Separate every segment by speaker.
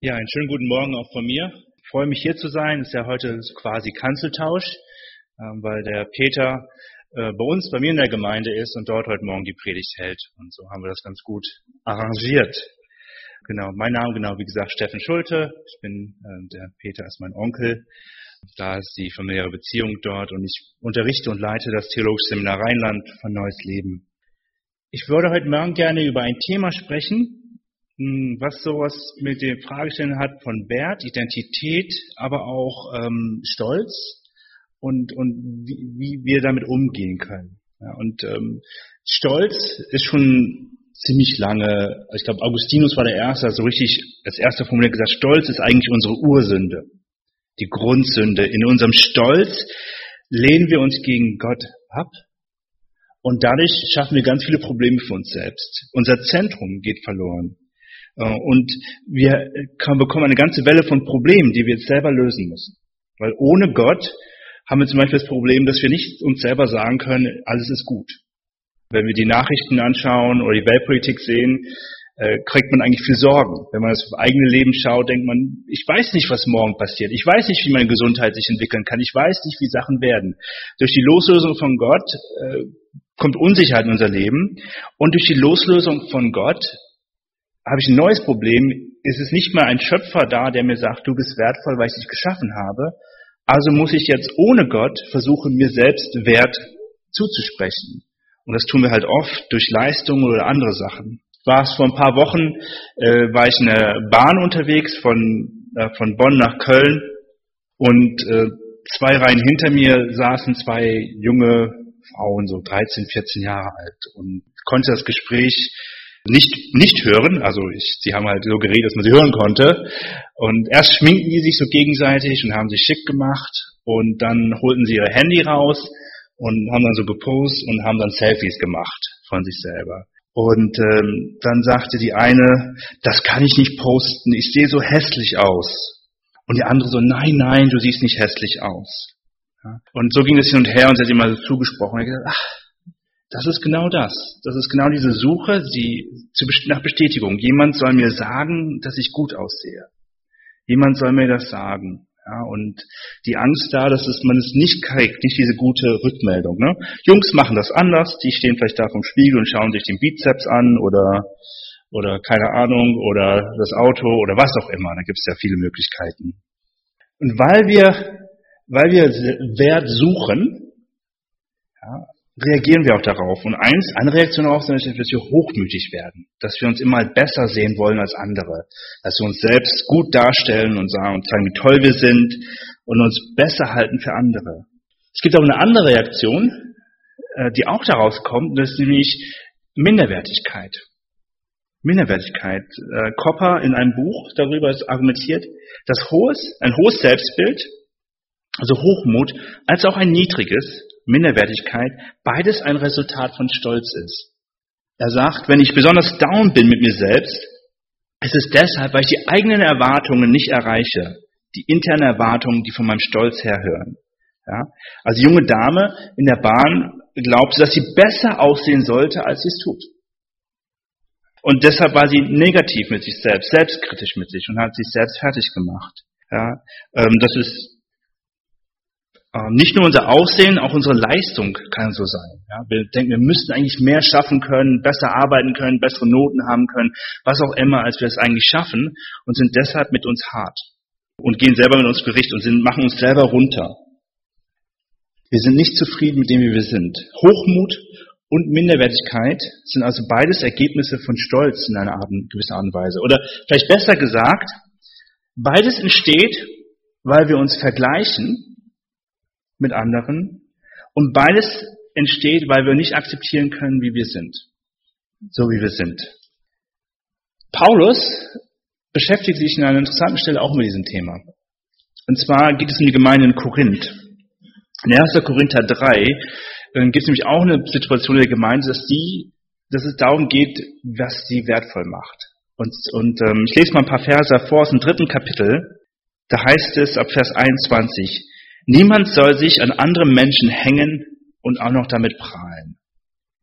Speaker 1: Ja, einen schönen guten Morgen auch von mir. Ich freue mich hier zu sein. Es ist ja heute quasi Kanzeltausch, weil der Peter bei mir in der Gemeinde ist und dort heute Morgen die Predigt hält. Und so haben wir das ganz gut arrangiert. Genau, mein Name, wie gesagt, Steffen Schulte. Der Peter ist mein Onkel. Da ist die familiäre Beziehung dort und ich unterrichte und leite das Theologische Seminar Rheinland von Neues Leben. Ich würde heute Morgen gerne über ein Thema sprechen, was sowas mit den Fragestellungen hat von Wert, Identität, aber auch Stolz und wie wir damit umgehen können. Ja, Stolz ist schon ziemlich lange, ich glaube Augustinus war der Erste, also richtig als erster formuliert gesagt, Stolz ist eigentlich unsere Ursünde, die Grundsünde. In unserem Stolz lehnen wir uns gegen Gott ab und dadurch schaffen wir ganz viele Probleme für uns selbst. Unser Zentrum geht verloren. Und wir bekommen eine ganze Welle von Problemen, die wir jetzt selber lösen müssen. Weil ohne Gott haben wir zum Beispiel das Problem, dass wir nicht uns selber sagen können, alles ist gut. Wenn wir die Nachrichten anschauen oder die Weltpolitik sehen, kriegt man eigentlich viel Sorgen. Wenn man das eigene Leben schaut, denkt man, ich weiß nicht, was morgen passiert. Ich weiß nicht, wie meine Gesundheit sich entwickeln kann. Ich weiß nicht, wie Sachen werden. Durch die Loslösung von Gott kommt Unsicherheit in unser Leben. Und durch die Loslösung von Gott habe ich ein neues Problem. Es ist nicht mehr ein Schöpfer da, der mir sagt, du bist wertvoll, weil ich dich geschaffen habe. Also muss ich jetzt ohne Gott versuchen, mir selbst Wert zuzusprechen. Und das tun wir halt oft durch Leistungen oder andere Sachen. Vor ein paar Wochen, war ich in der Bahn unterwegs von Bonn nach Köln und 2 Reihen hinter mir saßen 2 junge Frauen, so 13, 14 Jahre alt und konnte das Gespräch nicht hören, also sie haben halt so geredet, dass man sie hören konnte. Und erst schminkten die sich so gegenseitig und haben sich schick gemacht und dann holten sie ihr Handy raus und haben dann so gepostet und haben dann Selfies gemacht von sich selber. Und dann sagte die eine, das kann ich nicht posten, ich sehe so hässlich aus. Und die andere so, nein, du siehst nicht hässlich aus. Ja? Und so ging es hin und her und sie hat immer so zugesprochen. Und ich gesagt, das ist genau das. Das ist genau diese Suche nach Bestätigung. Jemand soll mir sagen, dass ich gut aussehe. Jemand soll mir das sagen. Ja, und die Angst da, dass man es nicht kriegt, nicht diese gute Rückmeldung. Ne? Jungs machen das anders. Die stehen vielleicht da vom Spiegel und schauen sich den Bizeps an oder keine Ahnung oder das Auto oder was auch immer. Da gibt es ja viele Möglichkeiten. Und weil wir Wert suchen, ja, reagieren wir auch darauf. Und eine Reaktion darauf ist, dass wir hochmütig werden. Dass wir uns immer besser sehen wollen als andere. Dass wir uns selbst gut darstellen und zeigen, wie toll wir sind und uns besser halten für andere. Es gibt aber eine andere Reaktion, die auch daraus kommt, das ist nämlich Minderwertigkeit. Minderwertigkeit. Kopper in einem Buch darüber ist argumentiert, dass ein hohes Selbstbild, also Hochmut, als auch ein niedriges, Minderwertigkeit, beides ein Resultat von Stolz ist. Er sagt, wenn ich besonders down bin mit mir selbst, ist es deshalb, weil ich die eigenen Erwartungen nicht erreiche, die internen Erwartungen, die von meinem Stolz herhören. Ja? Also die junge Dame in der Bahn glaubte, dass sie besser aussehen sollte, als sie es tut. Und deshalb war sie negativ mit sich selbst, selbstkritisch mit sich und hat sich selbst fertig gemacht. Ja? Das ist nicht nur unser Aussehen, auch unsere Leistung kann so sein. Ja, wir denken, wir müssten eigentlich mehr schaffen können, besser arbeiten können, bessere Noten haben können, was auch immer, als wir es eigentlich schaffen und sind deshalb mit uns hart und gehen selber mit uns Gericht und machen uns selber runter. Wir sind nicht zufrieden mit dem, wie wir sind. Hochmut und Minderwertigkeit sind also beides Ergebnisse von Stolz in einer gewissen Art und Weise. Oder vielleicht besser gesagt, beides entsteht, weil wir uns vergleichen mit anderen und beides entsteht, weil wir nicht akzeptieren können, wie wir sind, so wie wir sind. Paulus beschäftigt sich an einer interessanten Stelle auch mit diesem Thema. Und zwar geht es um die Gemeinde in Korinth. In 1. Korinther 3 gibt es nämlich auch eine Situation in der Gemeinde, dass es darum geht, was sie wertvoll macht. Und ich lese mal ein paar Verse vor aus dem 3. Kapitel. Da heißt es ab Vers 21, niemand soll sich an andere Menschen hängen und auch noch damit prahlen.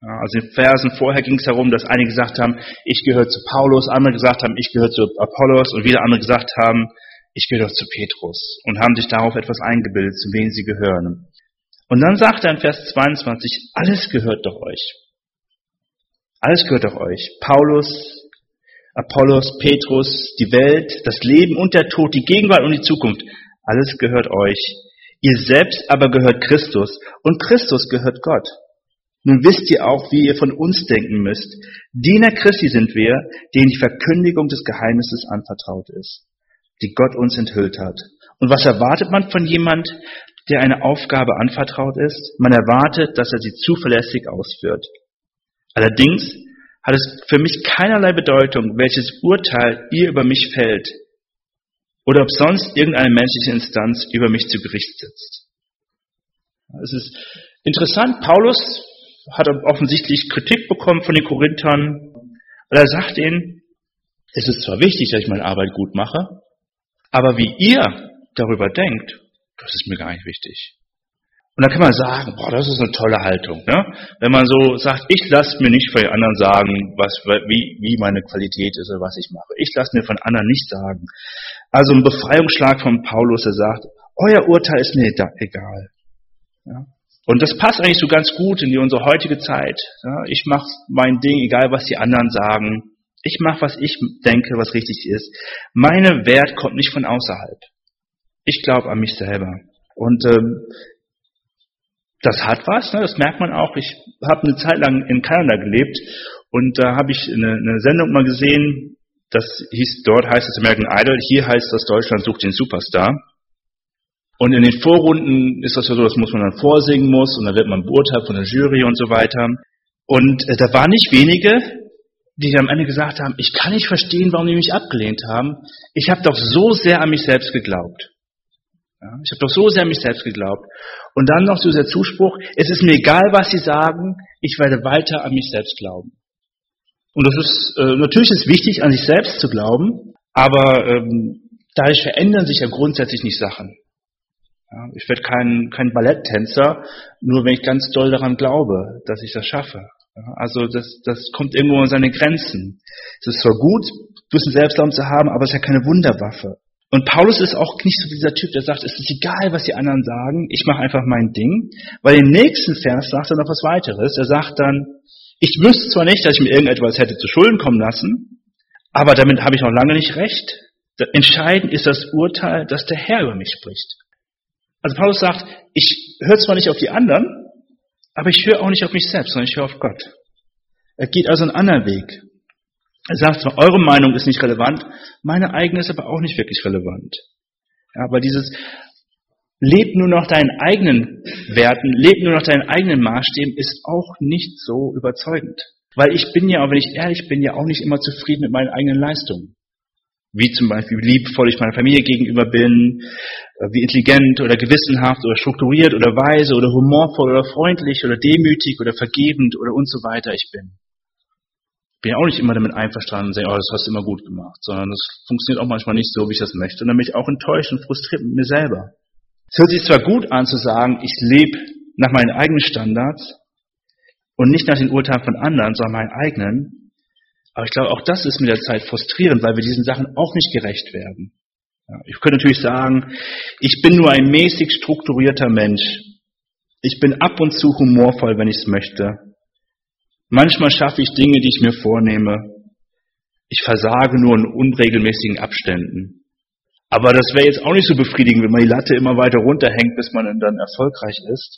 Speaker 1: Ja, also in den Versen vorher ging es darum, dass einige gesagt haben, ich gehöre zu Paulus, andere gesagt haben, ich gehöre zu Apollos und wieder andere gesagt haben, ich gehöre zu Petrus und haben sich darauf etwas eingebildet, zu wem sie gehören. Und dann sagt er in Vers 22, alles gehört doch euch. Alles gehört doch euch. Paulus, Apollos, Petrus, die Welt, das Leben und der Tod, die Gegenwart und die Zukunft. Alles gehört euch. Ihr selbst aber gehört Christus und Christus gehört Gott. Nun wisst ihr auch, wie ihr von uns denken müsst. Diener Christi sind wir, denen die Verkündigung des Geheimnisses anvertraut ist, die Gott uns enthüllt hat. Und was erwartet man von jemand, der eine Aufgabe anvertraut ist? Man erwartet, dass er sie zuverlässig ausführt. Allerdings hat es für mich keinerlei Bedeutung, welches Urteil ihr über mich fällt oder ob sonst irgendeine menschliche Instanz über mich zu Gericht sitzt. Es ist interessant, Paulus hat offensichtlich Kritik bekommen von den Korinthern, und er sagt ihnen, es ist zwar wichtig, dass ich meine Arbeit gut mache, aber wie ihr darüber denkt, das ist mir gar nicht wichtig. Und dann kann man sagen, boah, das ist eine tolle Haltung, ne? Wenn man so sagt, ich lasse mir nicht von den anderen sagen, wie meine Qualität ist oder was ich mache. Ich lasse mir von anderen nicht sagen. Also ein Befreiungsschlag von Paulus, der sagt, euer Urteil ist mir egal. Ja? Und das passt eigentlich so ganz gut in unsere heutige Zeit. Ja? Ich mache mein Ding, egal was die anderen sagen. Ich mache, was ich denke, was richtig ist. Meine Wert kommt nicht von außerhalb. Ich glaube an mich selber. Und das hat was, ne? Das merkt man auch. Ich habe eine Zeit lang in Kanada gelebt und da habe ich eine Sendung mal gesehen, dort heißt es American Idol, hier heißt das Deutschland sucht den Superstar. Und in den Vorrunden ist das ja so, das muss man dann vorsingen muss und dann wird man beurteilt von der Jury und so weiter. Und da waren nicht wenige, die am Ende gesagt haben, ich kann nicht verstehen, warum die mich abgelehnt haben. Ich habe doch so sehr an mich selbst geglaubt. Ja, ich habe doch so sehr an mich selbst geglaubt. Und dann noch so der Zuspruch, es ist mir egal, was sie sagen, ich werde weiter an mich selbst glauben. Und das ist natürlich ist wichtig, an sich selbst zu glauben, aber dadurch verändern sich ja grundsätzlich nicht Sachen. Ja, ich werde kein Balletttänzer, nur wenn ich ganz doll daran glaube, dass ich das schaffe. Ja, also das kommt irgendwo an seine Grenzen. Es ist zwar gut, ein bisschen Selbstglauben zu haben, aber es ist ja keine Wunderwaffe. Und Paulus ist auch nicht so dieser Typ, der sagt, es ist egal, was die anderen sagen, ich mache einfach mein Ding. Weil im nächsten Vers sagt er noch was weiteres. Er sagt dann, ich wüsste zwar nicht, dass ich mir irgendetwas hätte zu Schulden kommen lassen, aber damit habe ich noch lange nicht recht. Entscheidend ist das Urteil, das der Herr über mich spricht. Also Paulus sagt, ich höre zwar nicht auf die anderen, aber ich höre auch nicht auf mich selbst, sondern ich höre auf Gott. Er geht also einen anderen Weg. Er sagt zwar, eure Meinung ist nicht relevant, meine eigene ist aber auch nicht wirklich relevant. Ja, aber dieses lebt nur nach deinen eigenen Werten, lebt nur nach deinen eigenen Maßstäben, ist auch nicht so überzeugend. Weil ich bin ja, auch wenn ich ehrlich bin, ja auch nicht immer zufrieden mit meinen eigenen Leistungen. Wie zum Beispiel, wie liebevoll ich meiner Familie gegenüber bin, wie intelligent oder gewissenhaft oder strukturiert oder weise oder humorvoll oder freundlich oder demütig oder vergebend oder und so weiter ich bin. Ich bin ja auch nicht immer damit einverstanden und sage, oh, das hast du immer gut gemacht, sondern das funktioniert auch manchmal nicht so, wie ich das möchte. Und dann bin ich auch enttäuscht und frustriert mit mir selber. Es hört sich zwar gut an zu sagen, ich lebe nach meinen eigenen Standards und nicht nach den Urteilen von anderen, sondern meinen eigenen, aber ich glaube, auch das ist mit der Zeit frustrierend, weil wir diesen Sachen auch nicht gerecht werden. Ja, ich könnte natürlich sagen, ich bin nur ein mäßig strukturierter Mensch. Ich bin ab und zu humorvoll, wenn ich es möchte. Manchmal schaffe ich Dinge, die ich mir vornehme. Ich versage nur in unregelmäßigen Abständen. Aber das wäre jetzt auch nicht so befriedigend, wenn man die Latte immer weiter runterhängt, bis man dann erfolgreich ist.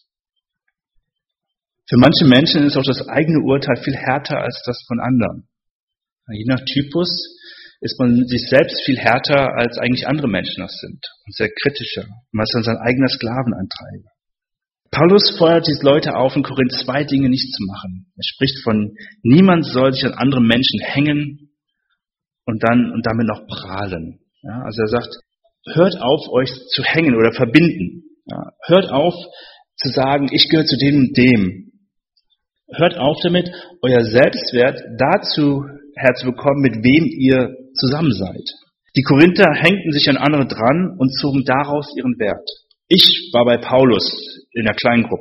Speaker 1: Für manche Menschen ist auch das eigene Urteil viel härter als das von anderen. Je nach Typus ist man mit sich selbst viel härter, als eigentlich andere Menschen das sind. Und sehr kritischer. Man ist dann sein eigener Sklavenantreiber. Paulus fordert diese Leute auf, in Korinth 2 Dinge nicht zu machen. Er spricht von, niemand soll sich an andere Menschen hängen und damit noch prahlen. Ja, also er sagt, hört auf, euch zu hängen oder verbinden. Ja, hört auf zu sagen, ich gehöre zu dem und dem. Hört auf damit, euer Selbstwert dazu herzubekommen, mit wem ihr zusammen seid. Die Korinther hängten sich an andere dran und zogen daraus ihren Wert. Ich war bei Paulus in der Kleingruppe.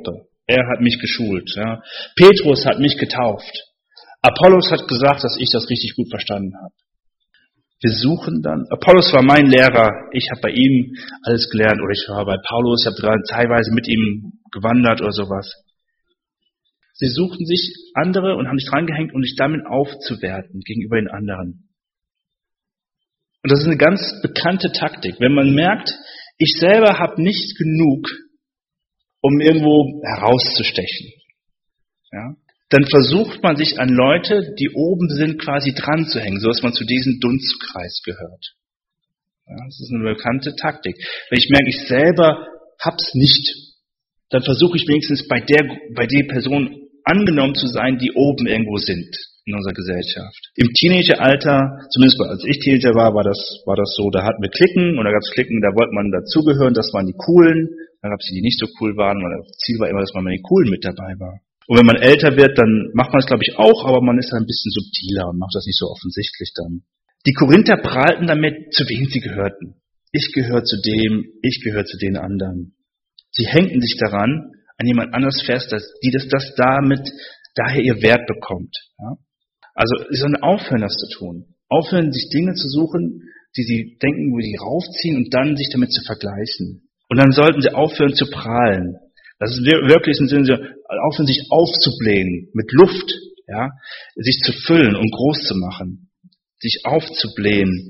Speaker 1: Er hat mich geschult. Ja. Petrus hat mich getauft. Apollos hat gesagt, dass ich das richtig gut verstanden habe. Wir suchen dann, Apollos war mein Lehrer, ich habe bei ihm alles gelernt, oder ich war bei Paulus, ich habe teilweise mit ihm gewandert oder sowas. Sie suchten sich andere und haben sich drangehängt, um sich damit aufzuwerten gegenüber den anderen. Und das ist eine ganz bekannte Taktik. Wenn man merkt, ich selber habe nicht genug, um irgendwo herauszustechen, ja, dann versucht man sich an Leute, die oben sind, quasi dran zu hängen, so dass man zu diesem Dunstkreis gehört. Ja, das ist eine bekannte Taktik. Wenn ich merke, ich selber hab's nicht, dann versuche ich wenigstens bei der Person angenommen zu sein, die oben irgendwo sind in unserer Gesellschaft. Im Teenageralter, zumindest als ich Teenager war das so, da hatten wir Klicken und da gab es Klicken, da wollte man dazugehören, das waren die Coolen, dann gab es die nicht so cool waren, und das Ziel war immer, dass man bei den Coolen mit dabei war. Und wenn man älter wird, dann macht man es, glaube ich, auch, aber man ist dann ein bisschen subtiler und macht das nicht so offensichtlich dann. Die Korinther prahlten damit, zu wem sie gehörten. Ich gehöre zu dem, ich gehöre zu den anderen. Sie hängten sich daran, an jemand anders fest, dass das damit daher ihr Wert bekommt. Ja? Also sie sollen aufhören, das zu tun. Aufhören, sich Dinge zu suchen, die sie denken, wo sie raufziehen und dann sich damit zu vergleichen. Und dann sollten sie aufhören zu prahlen. Das ist wirklich im Sinne, aufhören, sich aufzublähen mit Luft, ja, sich zu füllen und groß zu machen, sich aufzublähen.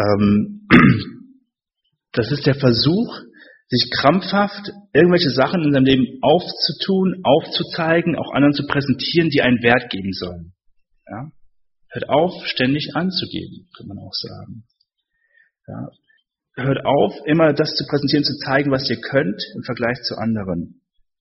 Speaker 1: Das ist der Versuch, sich krampfhaft irgendwelche Sachen in seinem Leben aufzutun, aufzuzeigen, auch anderen zu präsentieren, die einen Wert geben sollen. Ja? Hört auf, ständig anzugeben, kann man auch sagen. Ja? Hört auf, immer das zu präsentieren, zu zeigen, was ihr könnt im Vergleich zu anderen.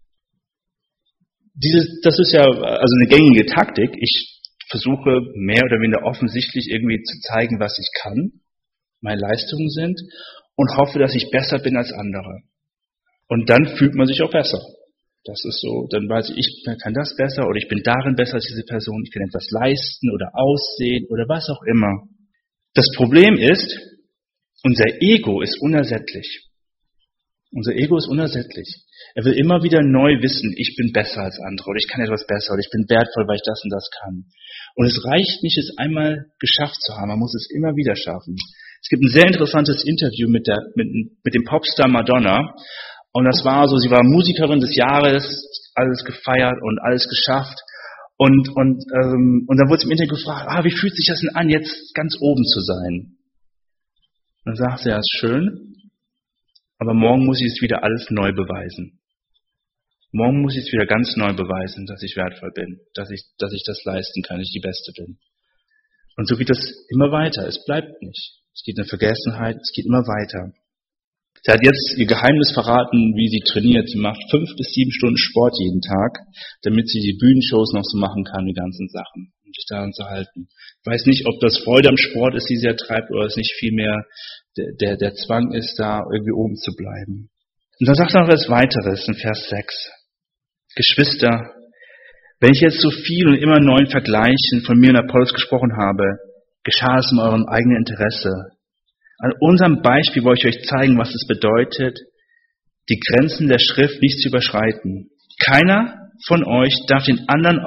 Speaker 1: Das ist ja also eine gängige Taktik. Ich versuche mehr oder weniger offensichtlich irgendwie zu zeigen, was ich kann, meine Leistungen sind, und hoffe, dass ich besser bin als andere. Und dann fühlt man sich auch besser. Das ist so, dann weiß ich kann das besser oder ich bin darin besser als diese Person, ich kann etwas leisten oder aussehen oder was auch immer. Das Problem ist, unser Ego ist unersättlich. Unser Ego ist unersättlich. Er will immer wieder neu wissen, ich bin besser als andere oder ich kann etwas besser oder ich bin wertvoll, weil ich das und das kann. Und es reicht nicht, es einmal geschafft zu haben, man muss es immer wieder schaffen. Es gibt ein sehr interessantes Interview mit dem Popstar Madonna. Und das war so, sie war Musikerin des Jahres, alles gefeiert und alles geschafft. Und dann wurde sie im Interview gefragt, wie fühlt sich das denn an, jetzt ganz oben zu sein? Und dann sagt sie, ja, ist schön, aber morgen muss ich es wieder alles neu beweisen. Morgen muss ich es wieder ganz neu beweisen, dass ich wertvoll bin, dass ich das leisten kann, dass ich die Beste bin. Und so geht das immer weiter, es bleibt nicht. Es geht in Vergessenheit, es geht immer weiter. Sie hat jetzt ihr Geheimnis verraten, wie sie trainiert. Sie macht 5 bis 7 Stunden Sport jeden Tag, damit sie die Bühnenshows noch so machen kann, die ganzen Sachen, um sich daran zu halten. Ich weiß nicht, ob das Freude am Sport ist, die sie treibt, oder es nicht vielmehr der Zwang ist, da irgendwie oben zu bleiben. Und dann sagt er noch etwas weiteres in Vers 6. Geschwister, wenn ich jetzt so viel und immer neuen Vergleichen von mir und Apollos gesprochen habe, geschah es in eurem eigenen Interesse. An unserem Beispiel wollte ich euch zeigen, was es bedeutet, die Grenzen der Schrift nicht zu überschreiten. Keiner von euch darf den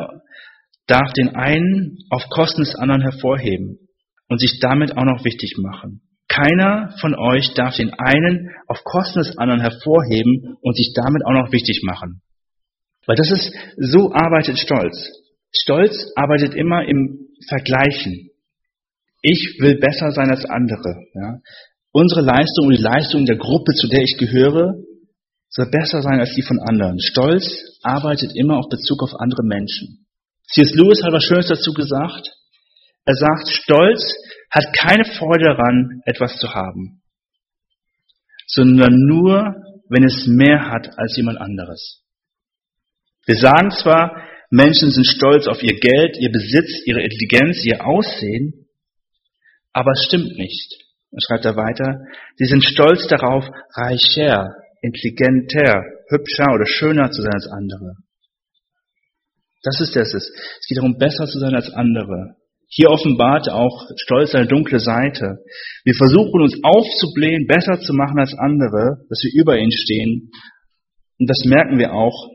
Speaker 1: einen auf Kosten des anderen hervorheben und sich damit auch noch wichtig machen. Keiner von euch darf den einen auf Kosten des anderen hervorheben und sich damit auch noch wichtig machen. Weil so arbeitet Stolz. Stolz arbeitet immer im Vergleichen. Ich will besser sein als andere. Ja. Unsere Leistung und die Leistung der Gruppe, zu der ich gehöre, soll besser sein als die von anderen. Stolz arbeitet immer auf Bezug auf andere Menschen. C.S. Lewis hat was Schönes dazu gesagt. Er sagt, Stolz hat keine Freude daran, etwas zu haben, sondern nur, wenn es mehr hat als jemand anderes. Wir sagen zwar, Menschen sind stolz auf ihr Geld, ihr Besitz, ihre Intelligenz, ihr Aussehen, aber es stimmt nicht. Dann schreibt er weiter, sie sind stolz darauf, reicher, intelligenter, hübscher oder schöner zu sein als andere. Das ist es. Es geht darum, besser zu sein als andere. Hier offenbart auch Stolz eine dunkle Seite. Wir versuchen uns aufzublähen, besser zu machen als andere, dass wir über ihnen stehen. Und das merken wir auch,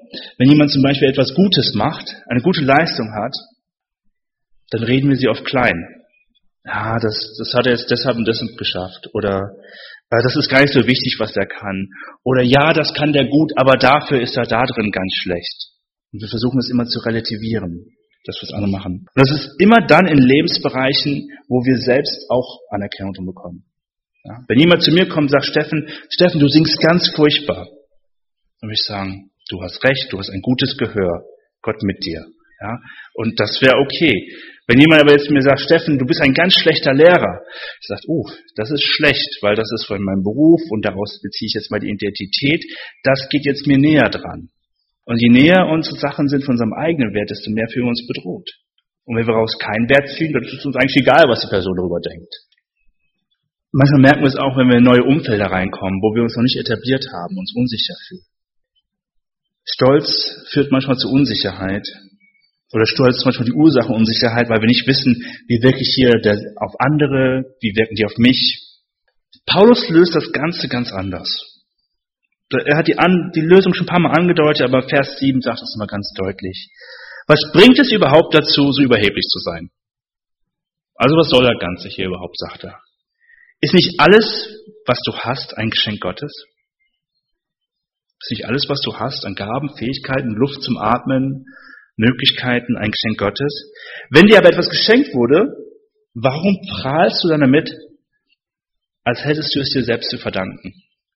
Speaker 1: wenn jemand zum Beispiel etwas Gutes macht, eine gute Leistung hat, dann reden wir sie oft klein. Ja, das hat er jetzt deshalb und deshalb geschafft. Oder das ist gar nicht so wichtig, was er kann. Oder ja, das kann der gut, aber dafür ist er da drin ganz schlecht. Und wir versuchen es immer zu relativieren, das, was andere machen. Und das ist immer dann in Lebensbereichen, wo wir selbst auch Anerkennung bekommen. Ja? Wenn jemand zu mir kommt und sagt, Steffen, du singst ganz furchtbar. Dann würde ich sagen, du hast recht, du hast ein gutes Gehör, Gott mit dir. Ja? Und das wäre okay. Wenn jemand aber jetzt mir sagt, Steffen, du bist ein ganz schlechter Lehrer, ich sage, das ist schlecht, weil das ist von meinem Beruf und daraus beziehe ich jetzt mal die Identität, das geht jetzt mir näher dran. Und je näher unsere Sachen sind von unserem eigenen Wert, desto mehr fühlen wir uns bedroht. Und wenn wir daraus keinen Wert fühlen, dann ist es uns eigentlich egal, was die Person darüber denkt. Manchmal merken wir es auch, wenn wir in neue Umfelder reinkommen, wo wir uns noch nicht etabliert haben, uns unsicher fühlen. Stolz führt manchmal zu Unsicherheit. Oder Stolz ist manchmal die Ursache Unsicherheit, weil wir nicht wissen, wie wirke ich hier auf andere, wie wirken die auf mich. Paulus löst das Ganze ganz anders. Er hat die Lösung schon ein paar Mal angedeutet, aber Vers 7 sagt es immer ganz deutlich. Was bringt es überhaupt dazu, so überheblich zu sein? Also was soll das Ganze hier überhaupt, sagt er. Ist nicht alles, was du hast, ein Geschenk Gottes? Ist nicht alles, was du hast, an Gaben, Fähigkeiten, Luft zum Atmen, Möglichkeiten, ein Geschenk Gottes? Wenn dir aber etwas geschenkt wurde, warum prahlst du dann damit, als hättest du es dir selbst zu verdanken?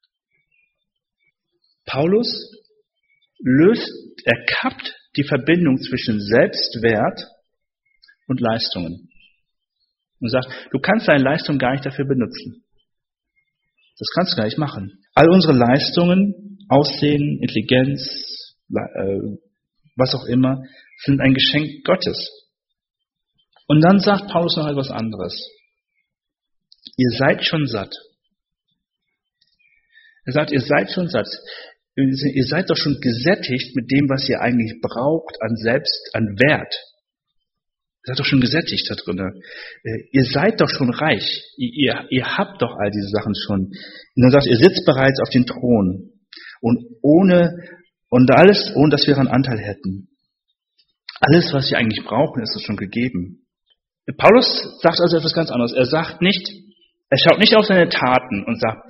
Speaker 1: Paulus kappt die Verbindung zwischen Selbstwert und Leistungen. Und sagt, du kannst deine Leistung gar nicht dafür benutzen. Das kannst du gar nicht machen. All unsere Leistungen, Aussehen, Intelligenz, was auch immer, sind ein Geschenk Gottes. Und dann sagt Paulus noch etwas anderes. Ihr seid schon satt. Er sagt, ihr seid schon satt. Ihr seid doch schon gesättigt mit dem, was ihr eigentlich braucht an Wert. Ihr seid doch schon gesättigt da drin. Ihr seid doch schon reich. Ihr habt doch all diese Sachen schon. Und dann sagt, ihr sitzt bereits auf dem Thron. Und alles, ohne dass wir einen Anteil hätten. Alles, was wir eigentlich brauchen, ist uns schon gegeben. Paulus sagt also etwas ganz anderes. Er schaut nicht auf seine Taten und sagt,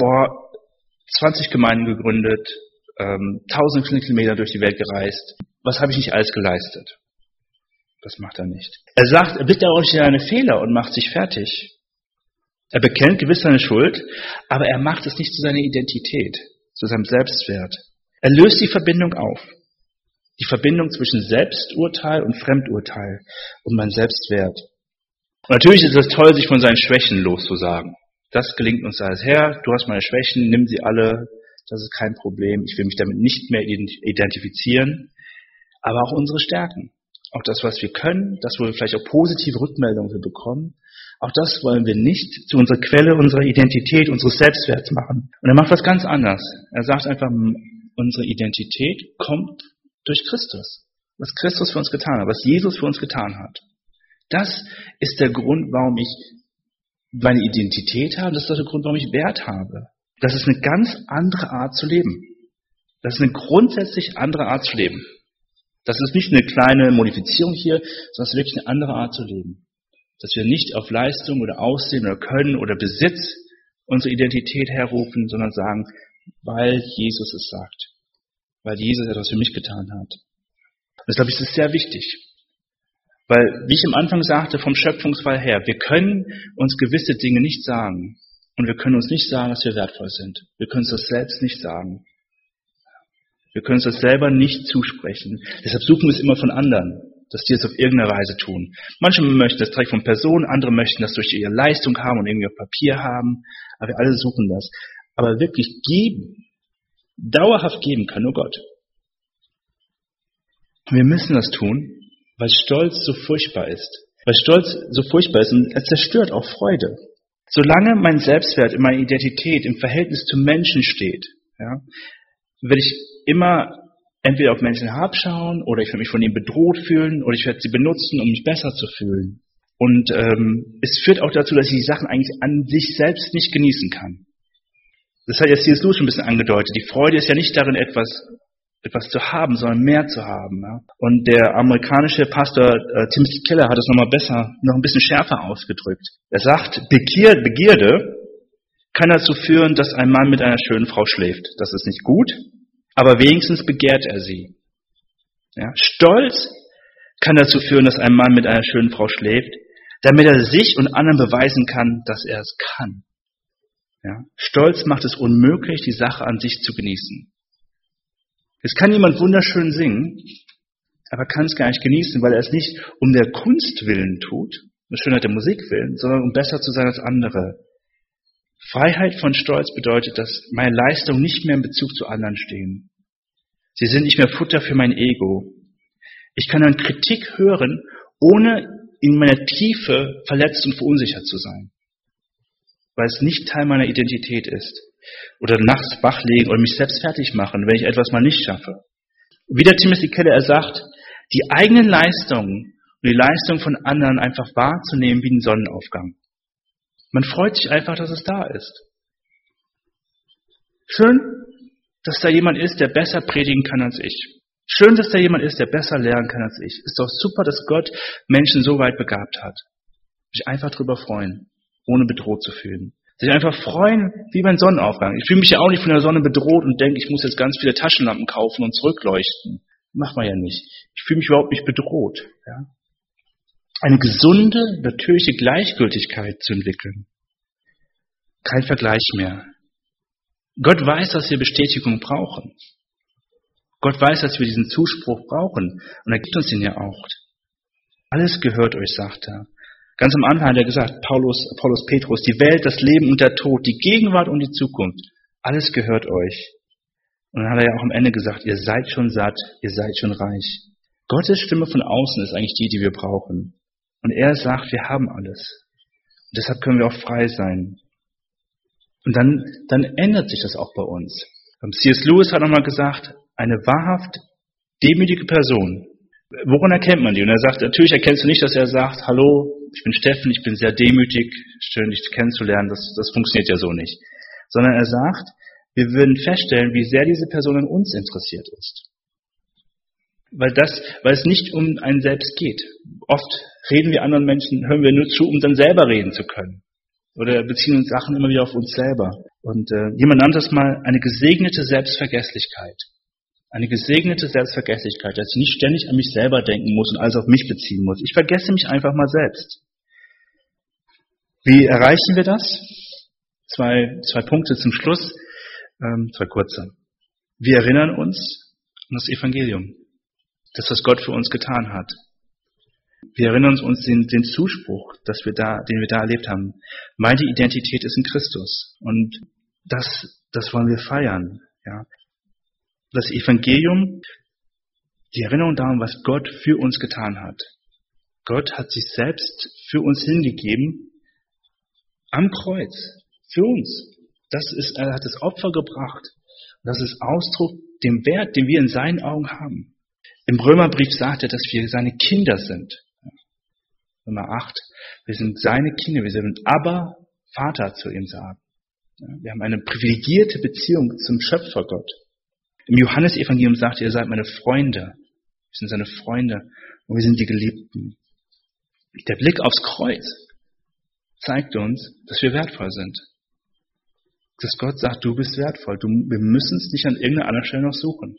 Speaker 1: 20 Gemeinden gegründet, 1000 Kilometer durch die Welt gereist. Was habe ich nicht alles geleistet? Das macht er nicht. Er blickt auch nicht in seine Fehler und macht sich fertig. Er bekennt gewiss seine Schuld, aber er macht es nicht zu seiner Identität, zu seinem Selbstwert. Er löst die Verbindung auf. Die Verbindung zwischen Selbsturteil und Fremdurteil und mein Selbstwert. Und natürlich ist es toll, sich von seinen Schwächen loszusagen. Das gelingt uns alles. Herr, du hast meine Schwächen, nimm sie alle, das ist kein Problem. Ich will mich damit nicht mehr identifizieren. Aber auch unsere Stärken. Auch das, was wir können, das, wo wir vielleicht auch positive Rückmeldungen für bekommen, auch das wollen wir nicht zu unserer Quelle, unserer Identität, unseres Selbstwerts machen. Und er macht was ganz anderes. Er sagt einfach, unsere Identität kommt durch Christus. Was Christus für uns getan hat, was Jesus für uns getan hat. Das ist der Grund, warum ich meine Identität habe, das ist der Grund, warum ich Wert habe. Das ist eine ganz andere Art zu leben. Das ist eine grundsätzlich andere Art zu leben. Das ist nicht eine kleine Modifizierung hier, sondern es ist wirklich eine andere Art zu leben. Dass wir nicht auf Leistung oder Aussehen oder Können oder Besitz unsere Identität herrufen, sondern sagen, weil Jesus es sagt. Weil Jesus etwas für mich getan hat. Das, glaube ich, ist sehr wichtig. Weil, wie ich am Anfang sagte, vom Schöpfungsfall her, wir können uns gewisse Dinge nicht sagen. Und wir können uns nicht sagen, dass wir wertvoll sind. Wir können uns das selbst nicht sagen. Wir können uns das selber nicht zusprechen. Deshalb suchen wir es immer von anderen, dass die es auf irgendeine Weise tun. Manche möchten das direkt von Personen, andere möchten das durch ihre Leistung haben und irgendwie auf Papier haben. Aber wir alle suchen das. Aber wirklich geben, dauerhaft geben kann nur Gott. Wir müssen das tun, weil Stolz so furchtbar ist. Weil Stolz so furchtbar ist und er zerstört auch Freude. Solange mein Selbstwert, meine Identität im Verhältnis zu Menschen steht, ja, werde ich immer entweder auf Menschen herabschauen oder ich werde mich von ihnen bedroht fühlen oder ich werde sie benutzen, um mich besser zu fühlen. Und es führt auch dazu, dass ich die Sachen eigentlich an sich selbst nicht genießen kann. Das hat jetzt C.S. Lewis schon ein bisschen angedeutet. Die Freude ist ja nicht darin, etwas etwas zu haben, sondern mehr zu haben. Ja. Und der amerikanische Pastor Timothy Keller hat es noch ein bisschen schärfer ausgedrückt. Er sagt, Begierde kann dazu führen, dass ein Mann mit einer schönen Frau schläft. Das ist nicht gut, aber wenigstens begehrt er sie. Ja. Stolz kann dazu führen, dass ein Mann mit einer schönen Frau schläft, damit er sich und anderen beweisen kann, dass er es kann. Ja. Stolz macht es unmöglich, die Sache an sich zu genießen. Es kann jemand wunderschön singen, aber kann es gar nicht genießen, weil er es nicht um der Kunst willen tut, der Schönheit der Musik willen, sondern um besser zu sein als andere. Freiheit von Stolz bedeutet, dass meine Leistungen nicht mehr in Bezug zu anderen stehen. Sie sind nicht mehr Futter für mein Ego. Ich kann dann Kritik hören, ohne in meiner Tiefe verletzt und verunsichert zu sein, weil es nicht Teil meiner Identität ist. Oder nachts wach legen oder mich selbst fertig machen, wenn ich etwas mal nicht schaffe. Wie der Timothy Keller sagt, die eigenen Leistungen und die Leistungen von anderen einfach wahrzunehmen wie einen Sonnenaufgang. Man freut sich einfach, dass es da ist. Schön, dass da jemand ist, der besser predigen kann als ich. Schön, dass da jemand ist, der besser lernen kann als ich. Ist doch super, dass Gott Menschen so weit begabt hat. Mich einfach drüber freuen, ohne bedroht zu fühlen. Sich einfach freuen wie beim Sonnenaufgang. Ich fühle mich ja auch nicht von der Sonne bedroht und denke, ich muss jetzt ganz viele Taschenlampen kaufen und zurückleuchten. Macht man ja nicht. Ich fühle mich überhaupt nicht bedroht. Ja? Eine gesunde, natürliche Gleichgültigkeit zu entwickeln. Kein Vergleich mehr. Gott weiß, dass wir Bestätigung brauchen. Gott weiß, dass wir diesen Zuspruch brauchen. Und er gibt uns den ja auch. Alles gehört euch, sagt er. Ganz am Anfang hat er gesagt, Paulus, Petrus, die Welt, das Leben und der Tod, die Gegenwart und die Zukunft, alles gehört euch. Und dann hat er ja auch am Ende gesagt, ihr seid schon satt, ihr seid schon reich. Gottes Stimme von außen ist eigentlich die wir brauchen. Und er sagt, wir haben alles. Und deshalb können wir auch frei sein. Und dann ändert sich das auch bei uns. C.S. Lewis hat nochmal gesagt, eine wahrhaft demütige Person. Woran erkennt man die? Und er sagt, natürlich erkennst du nicht, dass er sagt, hallo, ich bin Steffen, ich bin sehr demütig, schön dich kennenzulernen, das funktioniert ja so nicht. Sondern er sagt, wir würden feststellen, wie sehr diese Person an uns interessiert ist. Weil es nicht um einen selbst geht. Oft reden wir anderen Menschen, hören wir nur zu, um dann selber reden zu können. Oder beziehen uns Sachen immer wieder auf uns selber. Und jemand nannte es mal eine gesegnete Selbstvergesslichkeit. Eine gesegnete Selbstvergesslichkeit, dass ich nicht ständig an mich selber denken muss und alles auf mich beziehen muss. Ich vergesse mich einfach mal selbst. Wie erreichen wir das? Zwei Punkte zum Schluss, zwei kurze. Wir erinnern uns an das Evangelium, das, was Gott für uns getan hat. Wir erinnern uns den Zuspruch, den wir da erlebt haben. Meine Identität ist in Christus. Und das wollen wir feiern. Ja. Das Evangelium, die Erinnerung daran, was Gott für uns getan hat. Gott hat sich selbst für uns hingegeben, am Kreuz, für uns. Er hat das Opfer gebracht. Das ist Ausdruck dem Wert, den wir in seinen Augen haben. Im Römerbrief sagt er, dass wir seine Kinder sind. Römer 8, wir sind seine Kinder, wir sind aber Vater zu ihm sagen. Wir haben eine privilegierte Beziehung zum Schöpfergott. Im Johannesevangelium sagt er, ihr seid meine Freunde. Wir sind seine Freunde und wir sind die Geliebten. Der Blick aufs Kreuz zeigt uns, dass wir wertvoll sind. Dass Gott sagt, du bist wertvoll. Wir müssen es nicht an irgendeiner anderen Stelle noch suchen.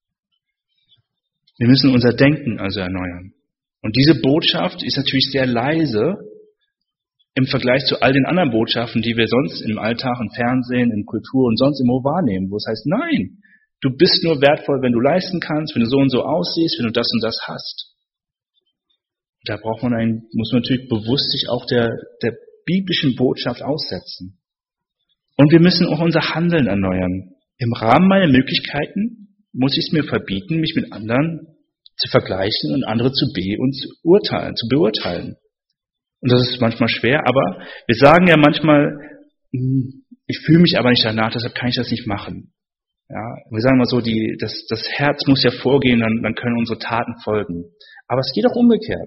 Speaker 1: Wir müssen unser Denken also erneuern. Und diese Botschaft ist natürlich sehr leise im Vergleich zu all den anderen Botschaften, die wir sonst im Alltag, im Fernsehen, in Kultur und sonst immer wahrnehmen, wo es heißt, nein, du bist nur wertvoll, wenn du leisten kannst, wenn du so und so aussiehst, wenn du das und das hast. Da muss man natürlich bewusst sich auch der biblischen Botschaft aussetzen. Und wir müssen auch unser Handeln erneuern. Im Rahmen meiner Möglichkeiten muss ich es mir verbieten, mich mit anderen zu vergleichen und andere zu beurteilen. Und das ist manchmal schwer, aber wir sagen ja manchmal, ich fühle mich aber nicht danach, deshalb kann ich das nicht machen. Ja, wir sagen mal so, das Herz muss ja vorgehen, dann können unsere Taten folgen. Aber es geht auch umgekehrt.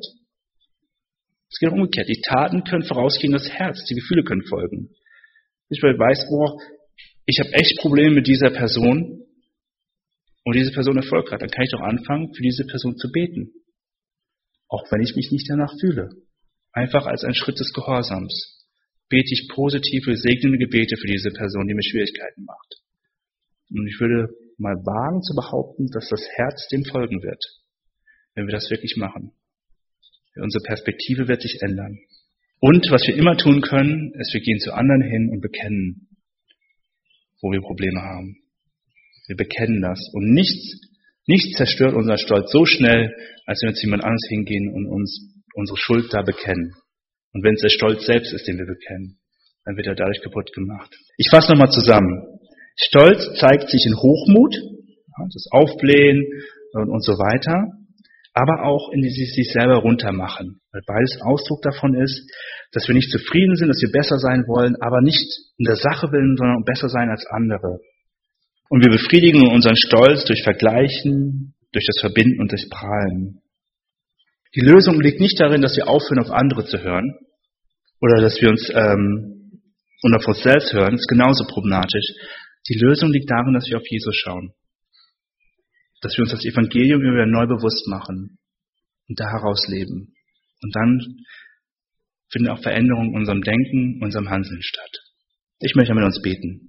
Speaker 1: Die Taten können vorausgehen, das Herz, die Gefühle können folgen. Ich weiß, ich habe echt Probleme mit dieser Person und diese Person Erfolg hat, dann kann ich doch anfangen, für diese Person zu beten. Auch wenn ich mich nicht danach fühle. Einfach als ein Schritt des Gehorsams bete ich positive, segnende Gebete für diese Person, die mir Schwierigkeiten macht. Und ich würde mal wagen zu behaupten, dass das Herz dem folgen wird, wenn wir das wirklich machen. Unsere Perspektive wird sich ändern. Und was wir immer tun können, ist, wir gehen zu anderen hin und bekennen, wo wir Probleme haben. Wir bekennen das. Und nichts zerstört unseren Stolz so schnell, als wenn wir zu jemand anderes hingehen und uns unsere Schuld da bekennen. Und wenn es der Stolz selbst ist, den wir bekennen, dann wird er dadurch kaputt gemacht. Ich fasse nochmal zusammen. Stolz zeigt sich in Hochmut, das Aufblähen und so weiter, aber auch in sich selber runtermachen. Weil beides Ausdruck davon ist, dass wir nicht zufrieden sind, dass wir besser sein wollen, aber nicht in der Sache willen, sondern besser sein als andere. Und wir befriedigen unseren Stolz durch Vergleichen, durch das Verbinden und das Prahlen. Die Lösung liegt nicht darin, dass wir aufhören, auf andere zu hören oder dass wir uns auf uns selbst hören. Das ist genauso problematisch. Die Lösung liegt darin, dass wir auf Jesus schauen. Dass wir uns das Evangelium wieder neu bewusst machen und daraus leben. Und dann finden auch Veränderungen in unserem Denken, unserem Handeln statt. Ich möchte mit uns beten.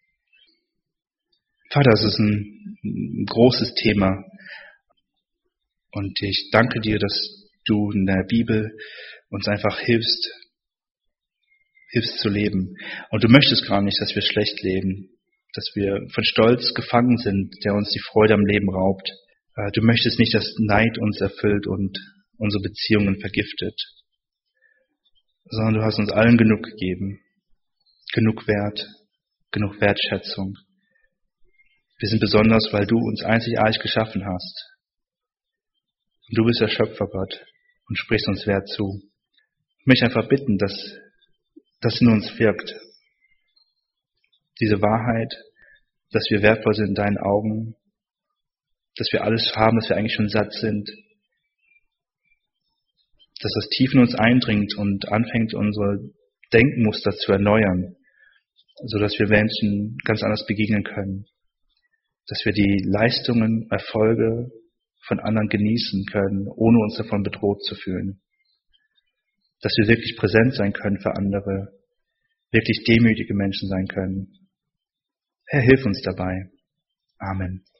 Speaker 1: Vater, das ist ein großes Thema. Und ich danke dir, dass du in der Bibel uns einfach hilfst zu leben. Und du möchtest gar nicht, dass wir schlecht leben, dass wir von Stolz gefangen sind, der uns die Freude am Leben raubt. Du möchtest nicht, dass Neid uns erfüllt und unsere Beziehungen vergiftet, sondern du hast uns allen genug gegeben. Genug Wert, genug Wertschätzung. Wir sind besonders, weil du uns einzigartig geschaffen hast. Und du bist der Schöpfergott und sprichst uns Wert zu. Ich möchte einfach bitten, dass das in uns wirkt. Diese Wahrheit, dass wir wertvoll sind in deinen Augen, dass wir alles haben, dass wir eigentlich schon satt sind, dass das tief in uns eindringt und anfängt, unsere Denkmuster zu erneuern, sodass wir Menschen ganz anders begegnen können, dass wir die Leistungen, Erfolge von anderen genießen können, ohne uns davon bedroht zu fühlen, dass wir wirklich präsent sein können für andere, wirklich demütige Menschen sein können. Herr, hilf uns dabei. Amen.